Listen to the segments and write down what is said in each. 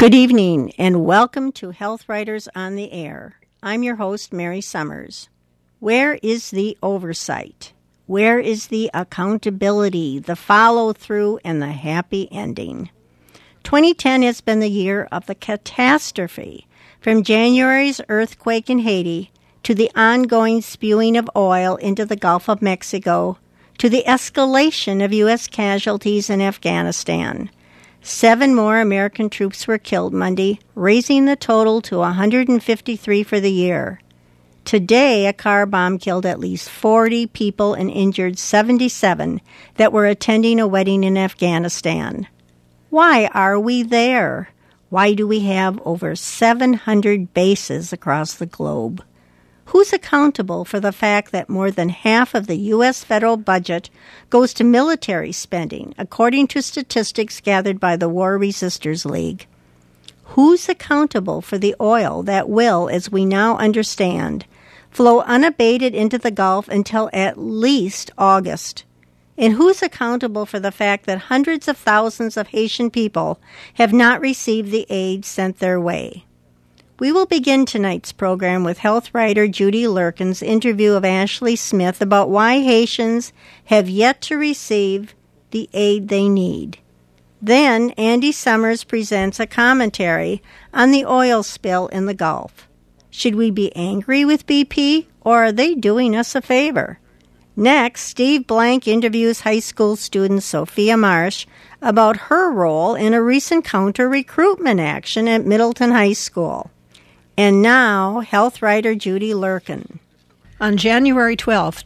Good evening, and welcome to Health Writers on the Air. I'm your host, Mary Summers. Where is the oversight? Where is the accountability, the follow-through, and the happy ending? 2010 has been the year of the catastrophe, from January's earthquake in Haiti to the ongoing spewing of oil into the Gulf of Mexico to the escalation of U.S. casualties in Afghanistan. 7 more American troops were killed Monday, raising the total to 153 for the year. Today, a car bomb killed at least 40 people and injured 77 that were attending a wedding in Afghanistan. Why are we there? Why do we have over 700 bases across the globe? Who's accountable for the fact that more than half of the U.S. federal budget goes to military spending, according to statistics gathered by the War Resisters League? Who's accountable for the oil that will, as we now understand, flow unabated into the Gulf until at least August? And who's accountable for the fact that hundreds of thousands of Haitian people have not received the aid sent their way? We will begin tonight's program with health writer Judy Lurkin's interview of Ashley Smith about why Haitians have yet to receive the aid they need. Then, Andy Summers presents a commentary on the oil spill in the Gulf. Should we be angry with BP, or are they doing us a favor? Next, Steve Blank interviews high school student Sophia Marsh about her role in a recent counter-recruitment action at Middleton High School. And now, health writer Judy Lurkin. On January 12,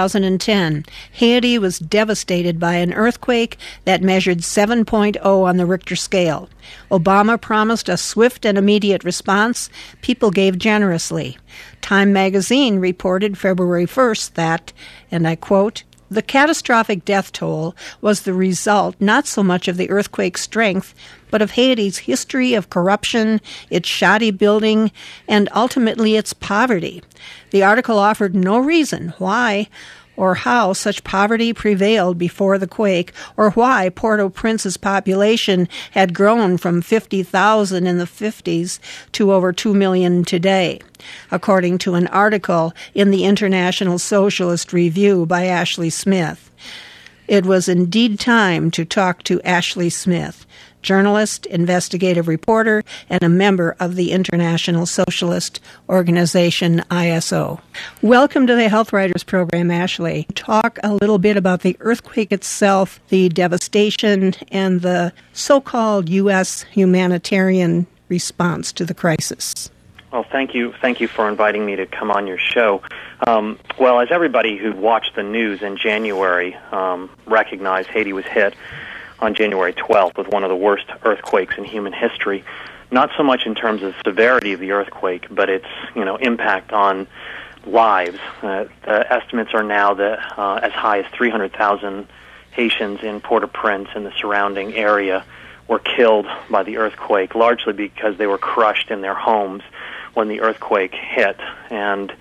2010, Haiti was devastated by an earthquake that measured 7.0 on the Richter scale. Obama promised a swift and immediate response. People gave generously. Time magazine reported February 1st that, and I quote, "The catastrophic death toll was the result not so much of the earthquake's strength, but of Haiti's history of corruption, its shoddy building, and ultimately its poverty." The article offered no reason why or how such poverty prevailed before the quake, or why Port-au-Prince's population had grown from 50,000 in the 50s to over 2 million today, according to an article in the International Socialist Review by Ashley Smith. It was indeed time to talk to Ashley Smith, journalist, investigative reporter, and a member of the International Socialist Organization, ISO. Welcome to the Health Writers Program, Ashley. Talk a little bit about the earthquake itself, the devastation, and the so-called U.S. humanitarian response to the crisis. Well, thank you for inviting me to come on your show. Well, as everybody who watched the news in January recognized, Haiti was hit on January 12th with one of the worst earthquakes in human history. Not so much in terms of severity of the earthquake, but its impact on lives. The estimates are now that as high as 300,000 Haitians in Port-au-Prince and the surrounding area were killed by the earthquake, largely because they were crushed in their homes when the earthquake hit. And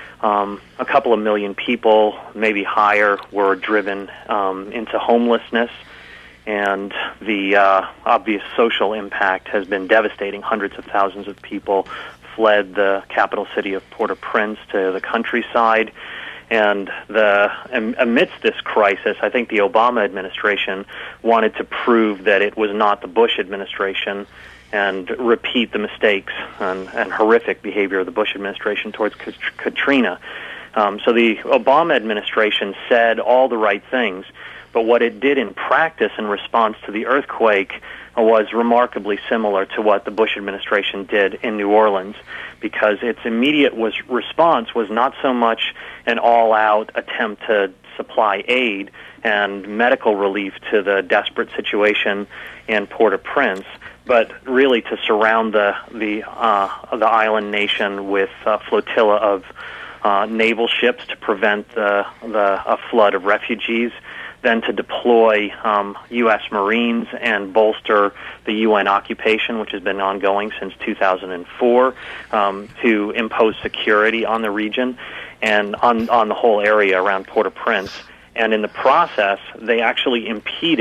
a couple of million people, maybe higher, were driven into homelessness. And the obvious social impact has been devastating. Hundreds of thousands of people fled the capital city of Port-au-Prince to the countryside. And amidst this crisis, I think the Obama administration wanted to prove that it was not the Bush administration and repeat the mistakes and horrific behavior of the Bush administration towards Katrina. So the Obama administration said all the right things, but what it did in practice in response to the earthquake was remarkably similar to what the Bush administration did in New Orleans, because its immediate response was not so much an all-out attempt to supply aid and medical relief to the desperate situation in Port-au-Prince, but really to surround the island nation with a flotilla of naval ships to prevent a flood of refugees, then to deploy U.S. Marines and bolster the UN occupation, which has been ongoing since 2004, to impose security on the region and on the whole area around Port-au-Prince. And in the process, they actually impeded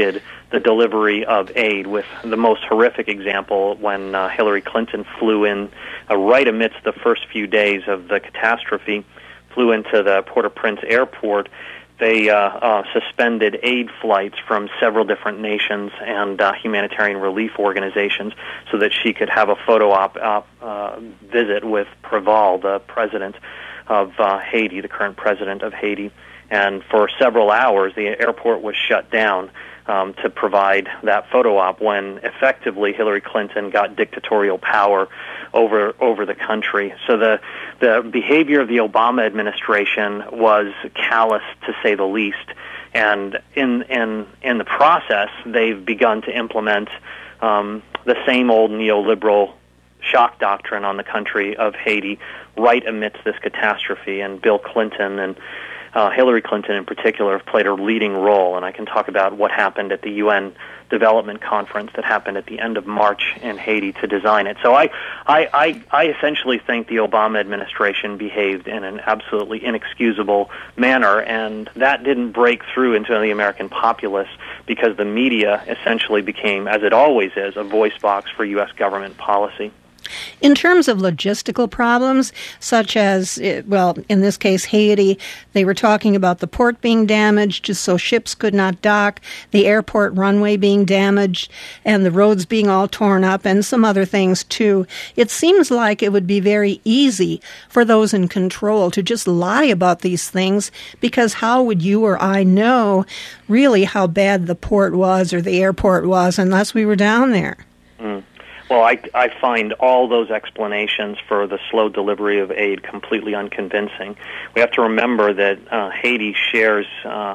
the delivery of aid, with the most horrific example when Hillary Clinton flew in right amidst the first few days of the catastrophe, flew into the Port-au-Prince airport. They suspended aid flights from several different nations and humanitarian relief organizations so that she could have a photo op visit with Preval, the president of Haiti, the current president of Haiti. And for several hours, the airport was shut down to provide that photo op when effectively Hillary Clinton got dictatorial power over the country. So the behavior of the Obama administration was callous, to say the least. And in the process, they've begun to implement the same old neoliberal shock doctrine on the country of Haiti right amidst this catastrophe. And Bill Clinton and Hillary Clinton in particular have played a leading role, and I can talk about what happened at the UN Development Conference that happened at the end of March in Haiti to design it. So I essentially think the Obama administration behaved in an absolutely inexcusable manner, and that didn't break through into the American populace because the media essentially became, as it always is, a voice box for U.S. government policy. In terms of logistical problems, such as, well, in this case, Haiti, they were talking about the port being damaged just so ships could not dock, the airport runway being damaged, and the roads being all torn up, and some other things, too. It seems like it would be very easy for those in control to just lie about these things, because how would you or I know really how bad the port was or the airport was unless we were down there? Well, I find all those explanations for the slow delivery of aid completely unconvincing. We have to remember that Haiti shares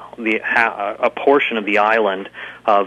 a portion of the island of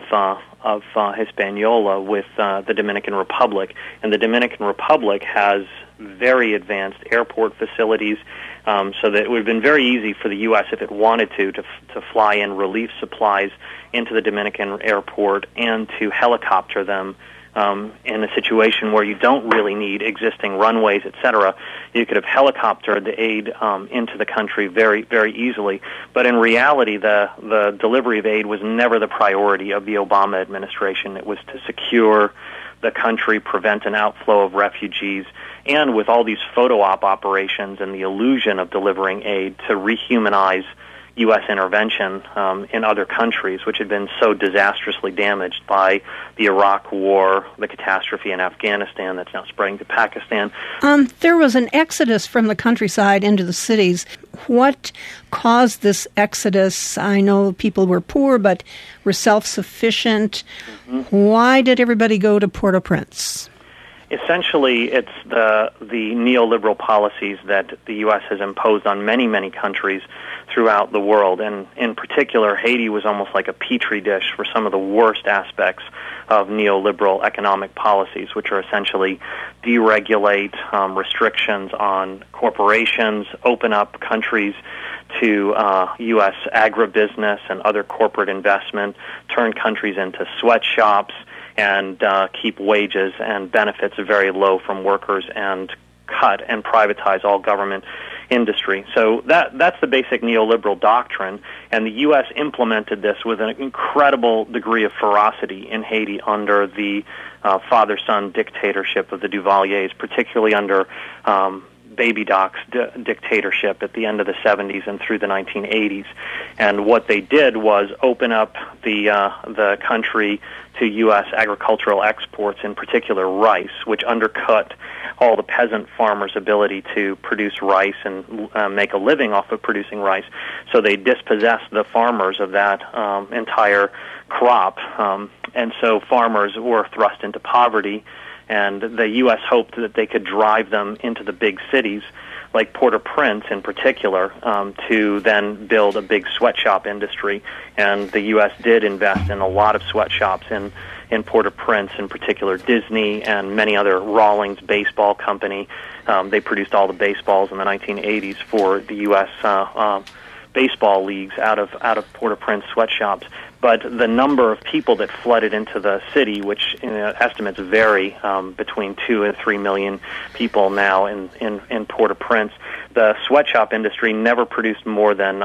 Hispaniola with the Dominican Republic, and the Dominican Republic has very advanced airport facilities, so that it would have been very easy for the U.S. if it wanted to fly in relief supplies into the Dominican airport and to helicopter them. In a situation where you don't really need existing runways, etc., you could have helicoptered the aid into the country very, very easily. But in reality, the delivery of aid was never the priority of the Obama administration. It was to secure the country, prevent an outflow of refugees, and with all these photo op operations and the illusion of delivering aid, to rehumanize U.S. intervention in other countries, which had been so disastrously damaged by the Iraq War, the catastrophe in Afghanistan that's now spreading to Pakistan. There was an exodus from the countryside into the cities. What caused this exodus? I know people were poor, but were self-sufficient. Mm-hmm. Why did everybody go to Port-au-Prince? Essentially, it's the neoliberal policies that the U.S. has imposed on many, many countries throughout the world. And in particular, Haiti was almost like a petri dish for some of the worst aspects of neoliberal economic policies, which are essentially deregulate, restrictions on corporations, open up countries to U.S. agribusiness and other corporate investment, turn countries into sweatshops, and keep wages and benefits very low from workers, and cut and privatize all government industry. So that's the basic neoliberal doctrine, and the U.S. implemented this with an incredible degree of ferocity in Haiti under the father-son dictatorship of the Duvaliers, particularly under Baby Doc's dictatorship at the end of the 70s and through the 1980s. And what they did was open up the country to U.S. agricultural exports, in particular rice, which undercut all the peasant farmers' ability to produce rice and make a living off of producing rice. So they dispossessed the farmers of that entire crop, and so farmers were thrust into poverty. And the U.S. hoped that they could drive them into the big cities, like Port-au-Prince in particular, to then build a big sweatshop industry. And the U.S. did invest in a lot of sweatshops in Port-au-Prince, in particular Disney and many other, Rawlings Baseball Company. They produced all the baseballs in the 1980s for the U.S. baseball leagues out of Port-au-Prince sweatshops. But the number of people that flooded into the city, which estimates vary between 2 and 3 million people now in Port-au-Prince, the sweatshop industry never produced more than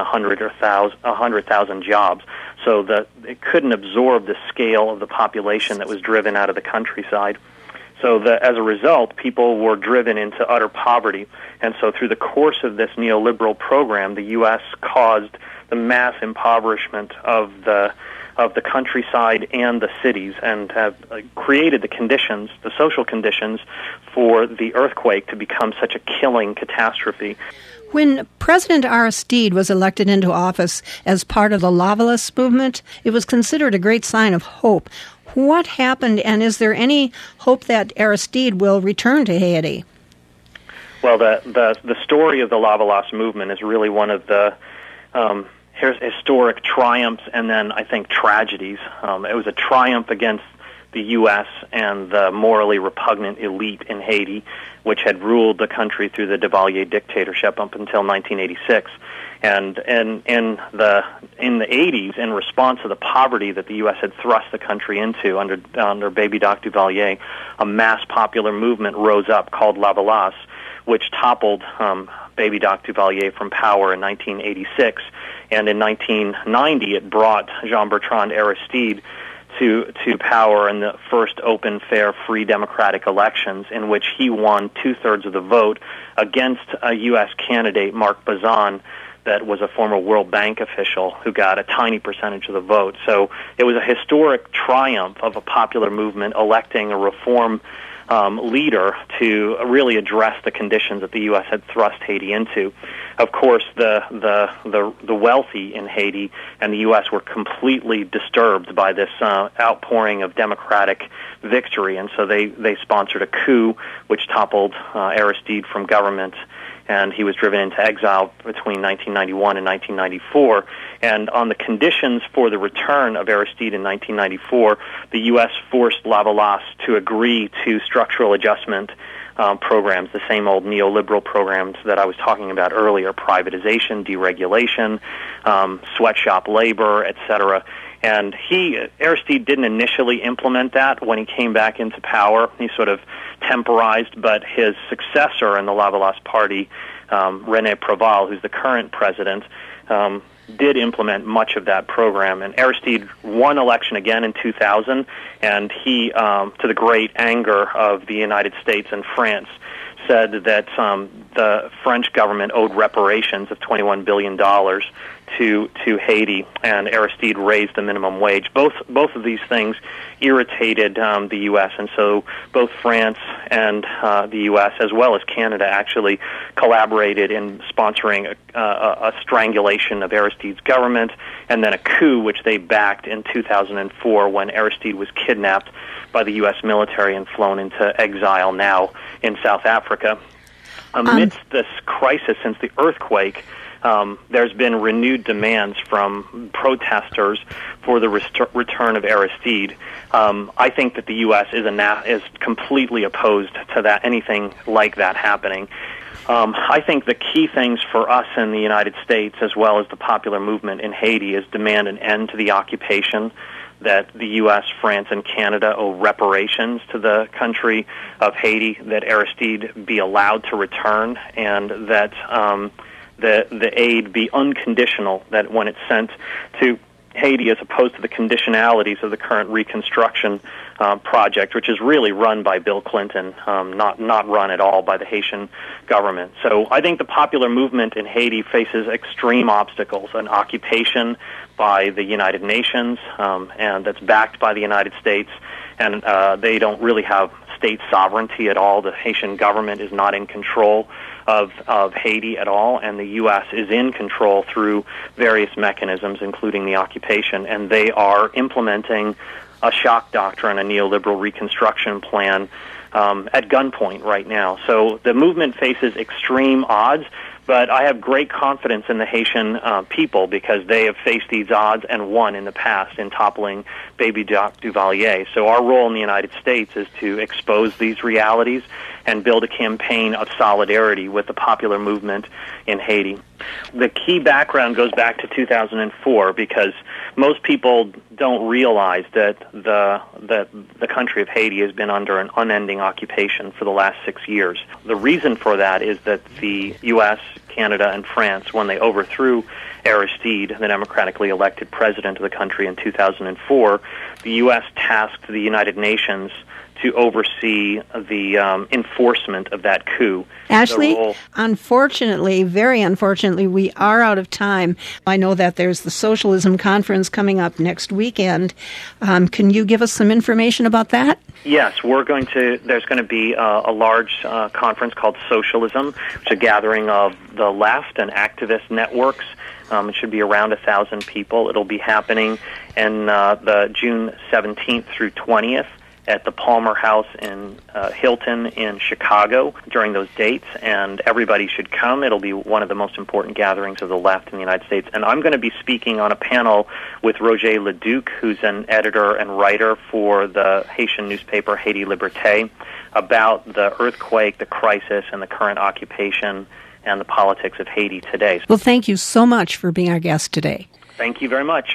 100,000 jobs. So it couldn't absorb the scale of the population that was driven out of the countryside. So as a result, people were driven into utter poverty. And so through the course of this neoliberal program, the U.S. caused the mass impoverishment of the countryside and the cities, and have created the social conditions for the earthquake to become such a killing catastrophe. When President Aristide was elected into office as part of the Lavalas movement, it was considered a great sign of hope. What happened, and is there any hope that Aristide will return to Haiti? Well, the story of the Lavalas movement is really one of the historic triumphs and then, I think, tragedies. It was a triumph against the U.S. and the morally repugnant elite in Haiti, which had ruled the country through the Duvalier dictatorship up until 1986. And in the 80s, in response to the poverty that the U.S. had thrust the country into under Baby Doc Duvalier, a mass popular movement rose up called Lavalas, which toppled Baby Doc Duvalier from power in 1986. And in 1990, it brought Jean-Bertrand Aristide to power in the first open, fair, free democratic elections, in which he won 2/3 of the vote against a U.S. candidate, Marc Bazan, that was a former World Bank official who got a tiny percentage of the vote. So it was a historic triumph of a popular movement electing a reform leader to really address the conditions that the U.S. had thrust Haiti into. Of course, the wealthy in Haiti and the U.S. were completely disturbed by this outpouring of democratic victory, and so they sponsored a coup which toppled Aristide from government, and he was driven into exile between 1991 and 1994. And on the conditions for the return of Aristide in 1994, the U.S. forced Lavalas to agree to structural adjustment programs, the same old neoliberal programs that I was talking about earlier: privatization, deregulation, sweatshop labor, etc. And Aristide didn't initially implement that when he came back into power. He sort of temporized, but his successor in the Lavalas party, René Préval, who's the current president, did implement much of that program. And Aristide won election again in 2000, and he, to the great anger of the United States and France, said that the French government owed reparations of $21 billion to Haiti, and Aristide raised the minimum wage. Both of these things irritated the U.S., and so both France and the U.S., as well as Canada, actually collaborated in sponsoring a strangulation of Aristide's government, and then a coup which they backed in 2004 when Aristide was kidnapped by the U.S. military and flown into exile now in South Africa. Amidst this crisis since the earthquake, there's been renewed demands from protesters for the return of Aristide. I think that the U.S. is completely opposed to that, anything like that happening. I think the key things for us in the United States, as well as the popular movement in Haiti, is demand an end to the occupation, that the U.S., France, and Canada owe reparations to the country of Haiti, that Aristide be allowed to return, and that the aid be unconditional, that when it's sent to Haiti, as opposed to the conditionalities of the current reconstruction project, which is really run by Bill Clinton, not run at all by the Haitian government. So I think the popular movement in Haiti faces extreme obstacles: an occupation by the United Nations, and that's backed by the United States, and they don't really have state sovereignty at all. The Haitian government is not in control of Haiti at all, and the U.S. is in control through various mechanisms, including the occupation, and they are implementing a shock doctrine, a neoliberal reconstruction plan at gunpoint right now. So the movement faces extreme odds, But I have great confidence in the Haitian people because they have faced these odds and won in the past in toppling Baby Duvalier. So our role in the United States is to expose these realities and build a campaign of solidarity with the popular movement in Haiti. The key background goes back to 2004 because most people don't realize that the country of Haiti has been under an unending occupation for the last 6 years. The reason for that is that the U.S., Canada, and France, when they overthrew Aristide, the democratically elected president of the country in 2004, the U.S. tasked the United Nations to oversee the enforcement of that coup. Ashley, unfortunately, very unfortunately, we are out of time. I know that there's the Socialism Conference coming up next weekend. Can you give us some information about that? Yes, there's going to be a large conference called Socialism, which is a gathering of the left and activist networks. It should be around 1,000 people. It'll be happening in the June 17th through 20th. At the Palmer House in Hilton in Chicago during those dates, and everybody should come. It'll be one of the most important gatherings of the left in the United States. And I'm going to be speaking on a panel with Roger Leduc, who's an editor and writer for the Haitian newspaper Haiti Liberté, about the earthquake, the crisis, and the current occupation and the politics of Haiti today. Well, thank you so much for being our guest today. Thank you very much.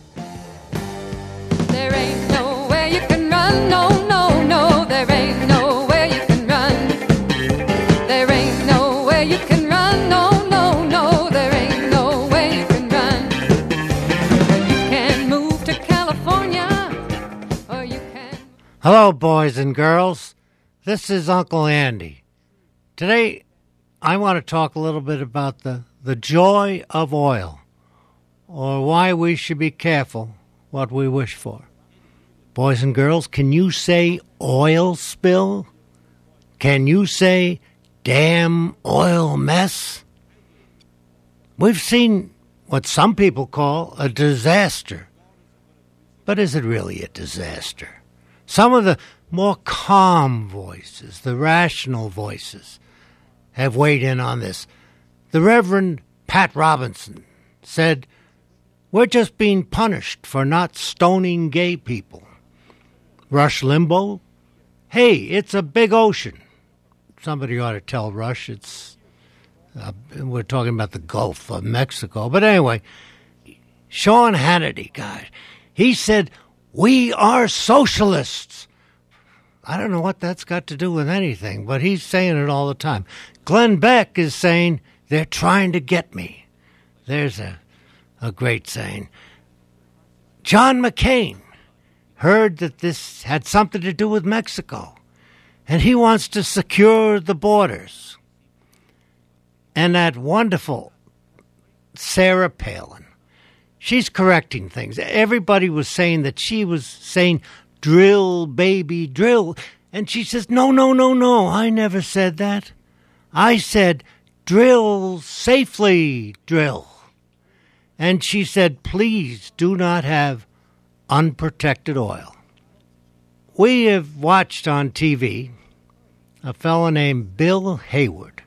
There ain't nowhere you can run, no, no, no. There ain't nowhere you can run. There ain't nowhere you can run, no, no, no. There ain't nowhere you can run. You can move to California, or you can... Hello, boys and girls. This is Uncle Andy. Today, I want to talk a little bit about the joy of oil, or why we should be careful what we wish for. Boys and girls, can you say oil spill? Can you say damn oil mess? We've seen what some people call a disaster. But is it really a disaster? Some of the more calm voices, the rational voices, have weighed in on this. The Reverend Pat Robinson said, "We're just being punished for not stoning gay people." Rush Limbaugh, "Hey, it's a big ocean." Somebody ought to tell Rush we're talking about the Gulf of Mexico. But anyway, Sean Hannity, God, he said, "We are socialists." I don't know what that's got to do with anything, but he's saying it all the time. Glenn Beck is saying, "They're trying to get me." There's a great saying. John McCain heard that this had something to do with Mexico, and he wants to secure the borders. And that wonderful Sarah Palin, she's correcting things. Everybody was saying that she was saying, "Drill, baby, drill." And she says, no, I never said that. I said, "Drill safely, drill." And she said, "Please do not have unprotected oil." We have watched on TV a fellow named Bill Hayward,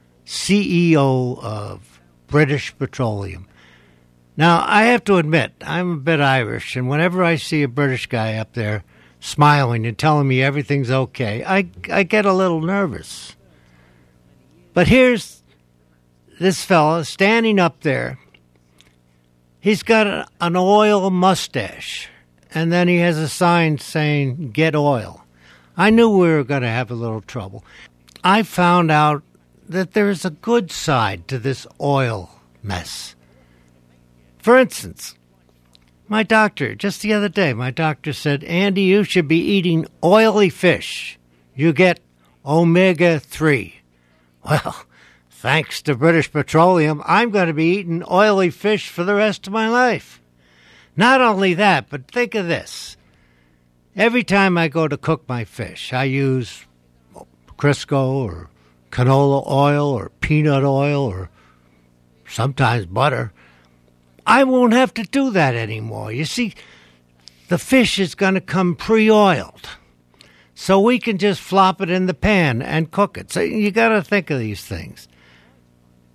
CEO of British Petroleum. Now, I have to admit, I'm a bit Irish, and whenever I see a British guy up there smiling and telling me everything's okay, I get a little nervous. But here's this fella standing up there. He's got an oil mustache, and then he has a sign saying, "Get oil." I knew we were going to have a little trouble. I found out that there is a good side to this oil mess. For instance, my doctor, just the other day, my doctor said, "Andy, you should be eating oily fish. You get omega-3. Well, thanks to British Petroleum, I'm going to be eating oily fish for the rest of my life. Not only that, but think of this. Every time I go to cook my fish, I use Crisco or canola oil or peanut oil or sometimes butter. I won't have to do that anymore. You see, the fish is going to come pre-oiled. So we can just flop it in the pan and cook it. So you got to think of these things.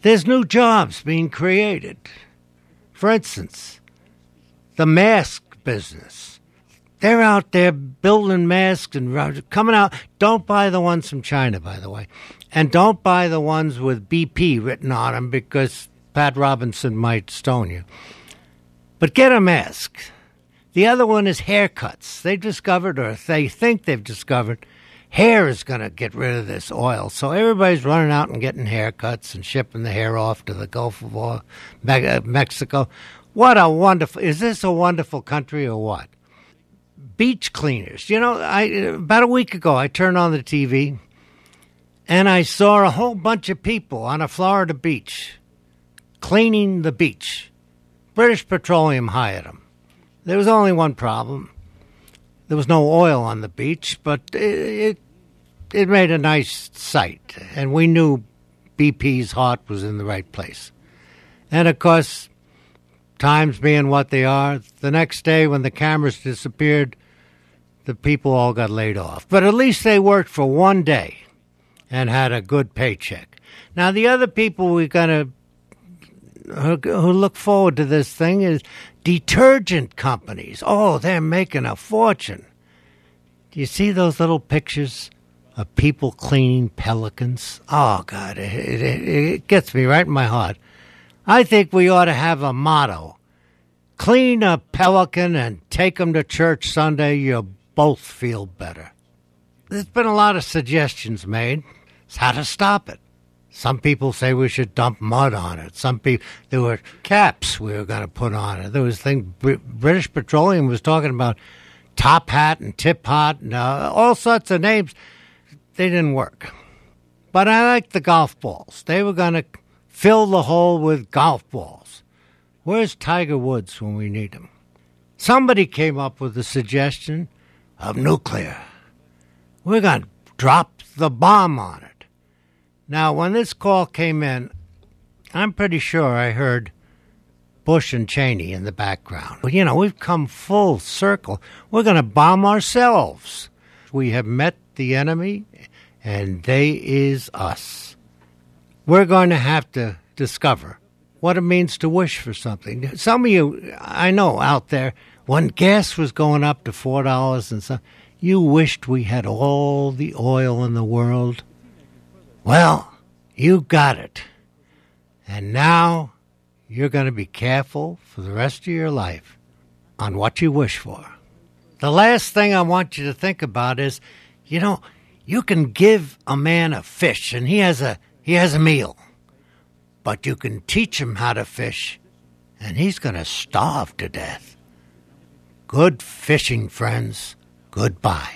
there's new jobs being created. For instance, the mask business. They're out there building masks and coming out. Don't buy the ones from China, by the way. And don't buy the ones with BP written on them because Pat Robinson might stone you. But get a mask. The other one is haircuts. They discovered, or they think they've discovered, hair is going to get rid of this oil. So everybody's running out and getting haircuts and shipping the hair off to the Gulf of Mexico. What a wonderful... Is this a wonderful country or what? Beach cleaners. You know, about a week ago, I turned on the TV, and I saw a whole bunch of people on a Florida beach cleaning the beach. British Petroleum hired them. There was only one problem. There was no oil on the beach, but it made a nice sight, and we knew BP's heart was in the right place. And, of course, times being what they are, the next day when the cameras disappeared, the people all got laid off. But at least they worked for one day and had a good paycheck. Now, the other people we're going to who look forward to this thing is detergent companies. Oh, they're making a fortune. Do you see those little pictures of people cleaning pelicans? Oh, God, it gets me right in my heart. I think we ought to have a motto. Clean a pelican and take them to church Sunday. You'll both feel better. There's been a lot of suggestions made. It's how to stop it. Some people say we should dump mud on it. Some people, there were caps we were going to put on it. There was things, British Petroleum was talking about Top Hat and Tip Hat and all sorts of names. They didn't work. But I like the golf balls. They were going to fill the hole with golf balls. Where's Tiger Woods when we need him? Somebody came up with the suggestion of nuclear. We're going to drop the bomb on it. Now, when this call came in, I'm pretty sure I heard Bush and Cheney in the background. You know, we've come full circle. We're going to bomb ourselves. We have met the enemy, and they is us. We're going to have to discover what it means to wish for something. Some of you, I know, out there, when gas was going up to $4 and something, you wished we had all the oil in the world. Well, you got it. And now you're going to be careful for the rest of your life on what you wish for. The last thing I want you to think about is, you know, you can give a man a fish and he has a meal. But you can teach him how to fish and he's going to starve to death. Good fishing, friends. Goodbye.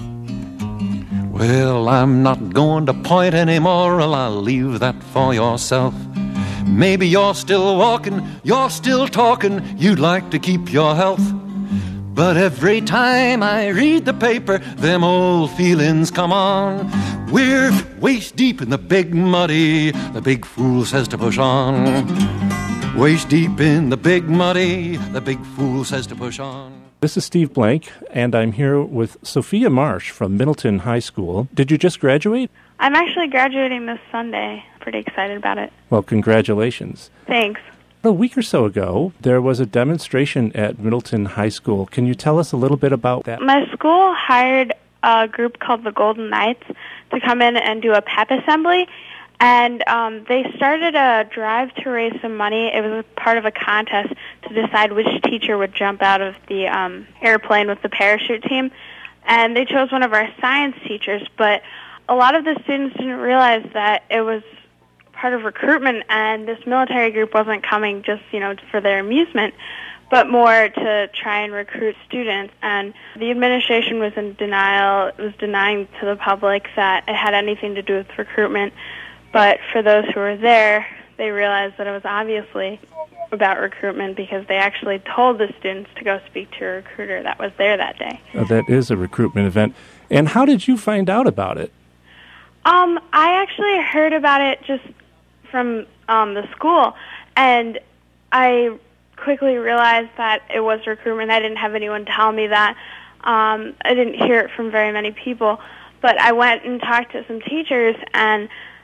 Well, I'm not going to point anymore, I'll leave that for yourself. Maybe you're still walking, you're still talking, you'd like to keep your health. But every time I read the paper, them old feelings come on. We're waist deep in the big muddy, the big fool says to push on. Waist deep in the big muddy, the big fool says to push on. This is Steve Blank, and I'm here with Sophia Marsh from Middleton High School. Did you just graduate? I'm actually graduating this Sunday. Pretty excited about it. Well, congratulations. Thanks. A week or so ago, there was a demonstration at Middleton High School. Can you tell us a little bit about that? My school hired a group called the Golden Knights to come in and do a pep assembly. And they started a drive to raise some money. It was part of a contest to decide which teacher would jump out of the airplane with the parachute team. And they chose one of our science teachers, but a lot of the students didn't realize that it was part of recruitment, and this military group wasn't coming just, for their amusement, but more to try and recruit students. And the administration was in denial. It was denying to the public that it had anything to do with recruitment. But for those who were there, they realized that it was obviously about recruitment because they actually told the students to go speak to a recruiter that was there that day. That is a recruitment event. And how did you find out about it? I actually heard about it just from the school, and I quickly realized that it was recruitment. I didn't have anyone tell me that. I didn't hear it from very many people, but I went and talked to some teachers, and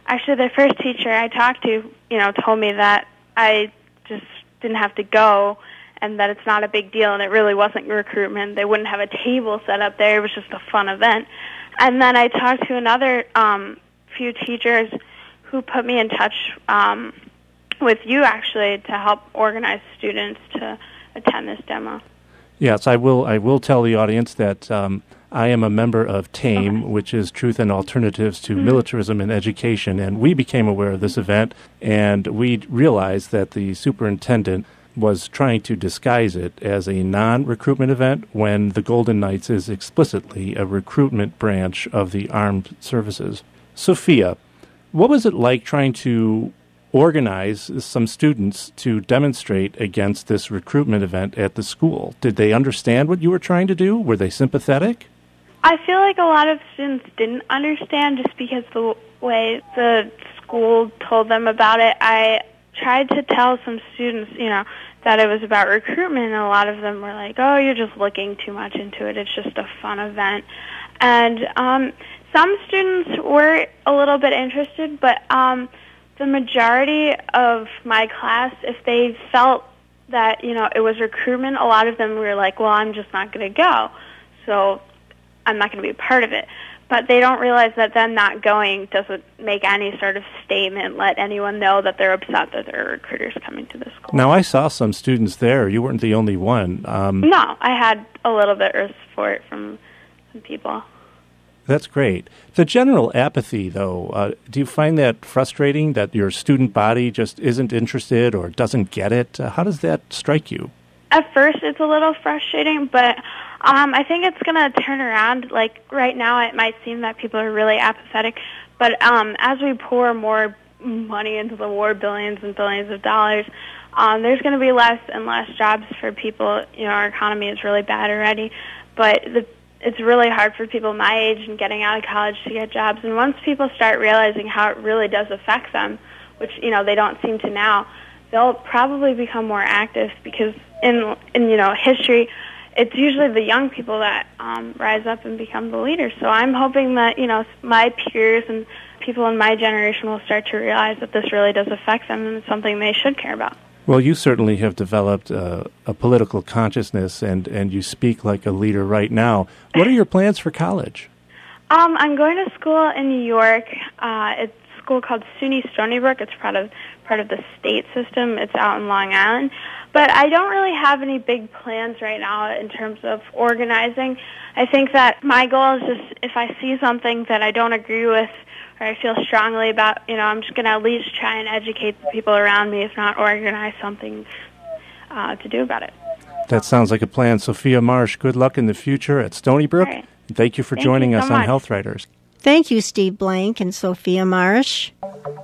actually the first teacher I talked to, told me that I just didn't have to go and that it's not a big deal and it really wasn't recruitment. They wouldn't have a table set up there. It was just a fun event. And then I talked to another few teachers who put me in touch with you, actually, to help organize students to attend this demo. Yes, I will tell the audience that I am a member of TAME, which is Truth and Alternatives to Militarism in Education, and we became aware of this event, and we realized that the superintendent was trying to disguise it as a non-recruitment event when the Golden Knights is explicitly a recruitment branch of the armed services. Sophia, what was it like trying to organize some students to demonstrate against this recruitment event at the school? Did they understand what you were trying to do? Were they sympathetic? I feel like a lot of students didn't understand just because the way the school told them about it. I tried to tell some students, that it was about recruitment, and a lot of them were like, oh, you're just looking too much into it. It's just a fun event. And some students were a little bit interested, but the majority of my class, if they felt that, it was recruitment, a lot of them were like, well, I'm just not going to go, so I'm not going to be a part of it. But they don't realize that them not going doesn't make any sort of statement, let anyone know that they're upset that there are recruiters coming to the school. Now, I saw some students there. You weren't the only one. No, I had a little bit of support from some people. That's great. The general apathy, though, do you find that frustrating that your student body just isn't interested or doesn't get it? How does that strike you? At first, it's a little frustrating, but I think it's going to turn around. Like, right now, it might seem that people are really apathetic, but as we pour more money into the war, billions and billions of dollars, there's going to be less and less jobs for people. Our economy is really bad already, but it's really hard for people my age and getting out of college to get jobs. And once people start realizing how it really does affect them, which, they don't seem to now, they'll probably become more active because in history, it's usually the young people that rise up and become the leaders. So I'm hoping that, my peers and people in my generation will start to realize that this really does affect them and it's something they should care about. Well, you certainly have developed a political consciousness, and you speak like a leader right now. What are your plans for college? I'm going to school in New York. It's a school called SUNY Stony Brook. It's part of the state system. It's out in Long Island. But I don't really have any big plans right now in terms of organizing. I think that my goal is just if I see something that I don't agree with or I feel strongly about, I'm just going to at least try and educate the people around me, if not organize something to do about it. That sounds like a plan. Sophia Marsh, good luck in the future at Stony Brook. Thank you for joining us on Health Writers. Thank you, Steve Blank and Sophia Marsh.